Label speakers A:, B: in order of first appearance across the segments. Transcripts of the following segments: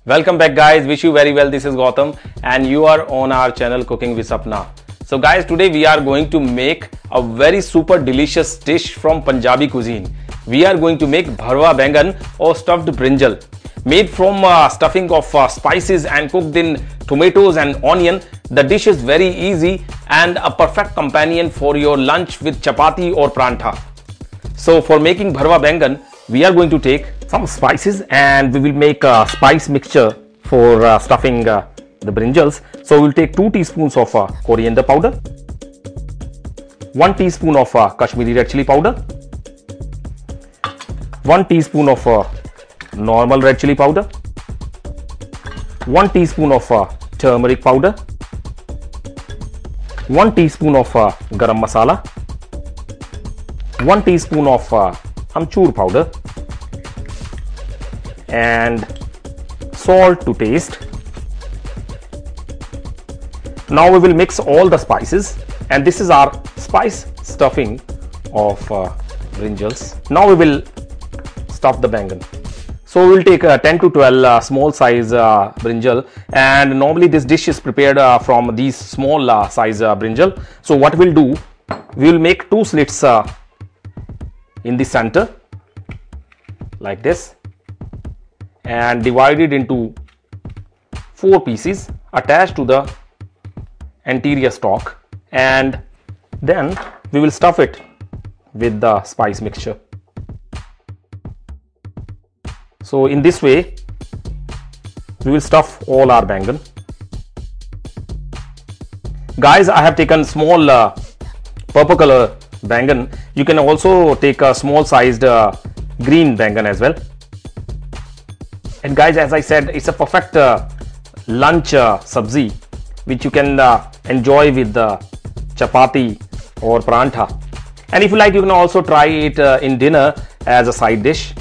A: Welcome back guys, wish you very well. This is Gautam and you are on our channel Cooking with Sapna. So guys, today we are going to make a very super delicious dish from Punjabi cuisine. We are going to make bharwa bangan or stuffed brinjal. Made from stuffing of spices and cooked in tomatoes and onion. The dish is very easy and a perfect companion for your lunch with chapati or prantha. So for making bharwa bangan, we are going to take some spices and we will make a spice mixture for stuffing the brinjals. So we will take 2 teaspoons of coriander powder, 1 teaspoon of Kashmiri red chili powder, 1 teaspoon of normal red chili powder, 1 teaspoon of turmeric powder, 1 teaspoon of garam masala, 1 teaspoon of amchur powder, and salt to taste. Now we will mix all the spices, and this is our spice stuffing of brinjals. Now we will stuff the bangan. So we will take 10 to 12 small size brinjal, and normally this dish is prepared from these small size brinjal. So what we'll do, we will make 2 slits in the center like this, and divide it into 4 pieces attached to the anterior stalk, and then we will stuff it with the spice mixture. So in this way we will stuff all our bangan. Guys, I have taken small purple color bangan. You can also take a small sized green bangan as well. And guys, as I said, it's a perfect lunch sabzi which you can enjoy with chapati or prantha. And if you like, you can also try it in dinner as a side dish.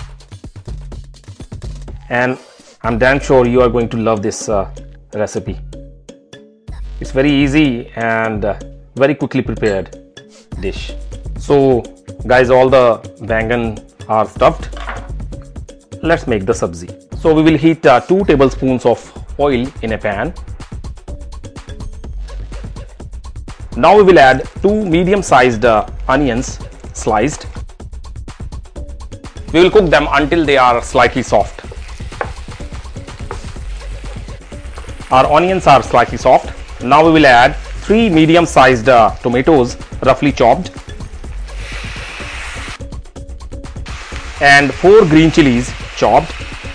A: And I'm damn sure you are going to love this recipe. It's very easy and very quickly prepared dish. So guys, all the bangan are stuffed. Let's make the sabzi. So we will heat 2 tablespoons of oil in a pan. Now we will add 2 medium sized onions sliced. We will cook them until they are slightly soft. Our onions are slightly soft. Now we will add 3 medium sized tomatoes roughly chopped, and 4 green chilies chopped.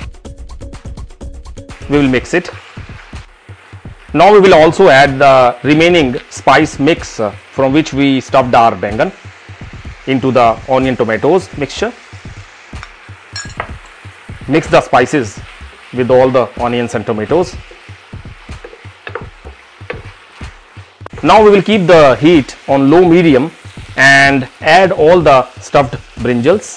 A: We will mix it. Now we will also add the remaining spice mix from which we stuffed our bangan into the onion tomatoes mixture. Mix the spices with all the onions and tomatoes. Now we will keep the heat on low medium and add all the stuffed brinjals.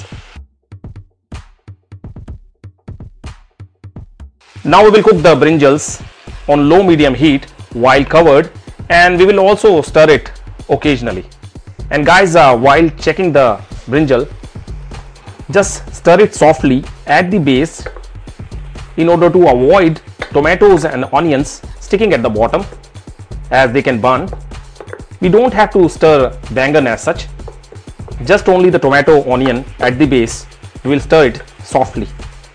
A: Now we will cook the brinjals on low medium heat while covered, and we will also stir it occasionally. And guys, while checking the brinjal, just stir it softly at the base in order to avoid tomatoes and onions sticking at the bottom, as they can burn. We don't have to stir bangan as such, just only the tomato onion at the base. We will stir it softly.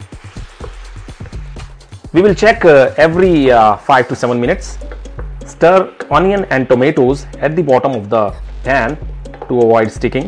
A: We will check every 5 to 7 minutes. Stir onion and tomatoes at the bottom of the pan to avoid sticking.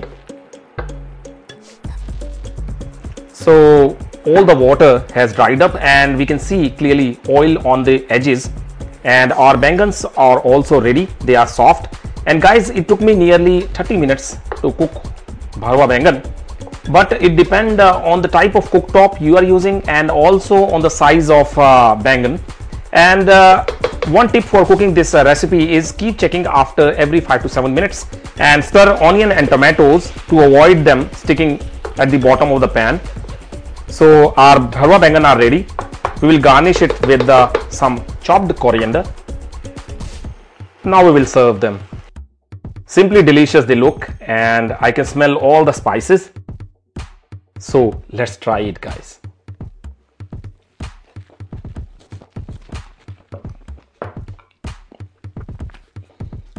A: So all the water has dried up and we can see clearly oil on the edges, and our bangans are also ready. They are soft. And guys, it took me nearly 30 minutes to cook bharwa bangan, but it depends on the type of cooktop you are using and also on the size of bangan. And one tip for cooking this recipe is keep checking after every 5 to 7 minutes and stir onion and tomatoes to avoid them sticking at the bottom of the pan. So our bharwa bangan are ready. We will garnish it with some chopped coriander. Now we will serve them. Simply delicious they look, and I can smell all the spices. So let's try it, guys.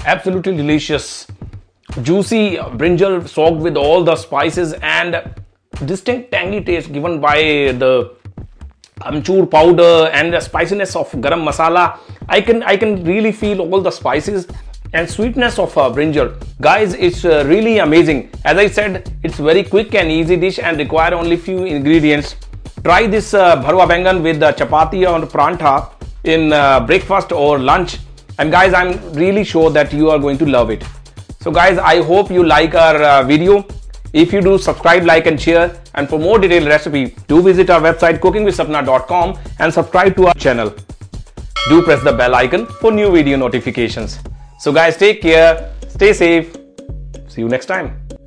A: Absolutely delicious. Juicy brinjal soaked with all the spices and distinct tangy taste given by the amchur powder and the spiciness of garam masala. I can really feel all the spices and sweetness of brinjal. Guys, it's really amazing. As I said, it's very quick and easy dish and require only few ingredients. Try this bharwa bangan with chapati or prantha in breakfast or lunch, and guys, I'm really sure that you are going to love it. So guys, I hope you like our video. If you do, subscribe, like and share, and for more detailed recipe, do visit our website cookingwithsapna.com and subscribe to our channel. Do press the bell icon for new video notifications. So guys, take care, stay safe, see you next time.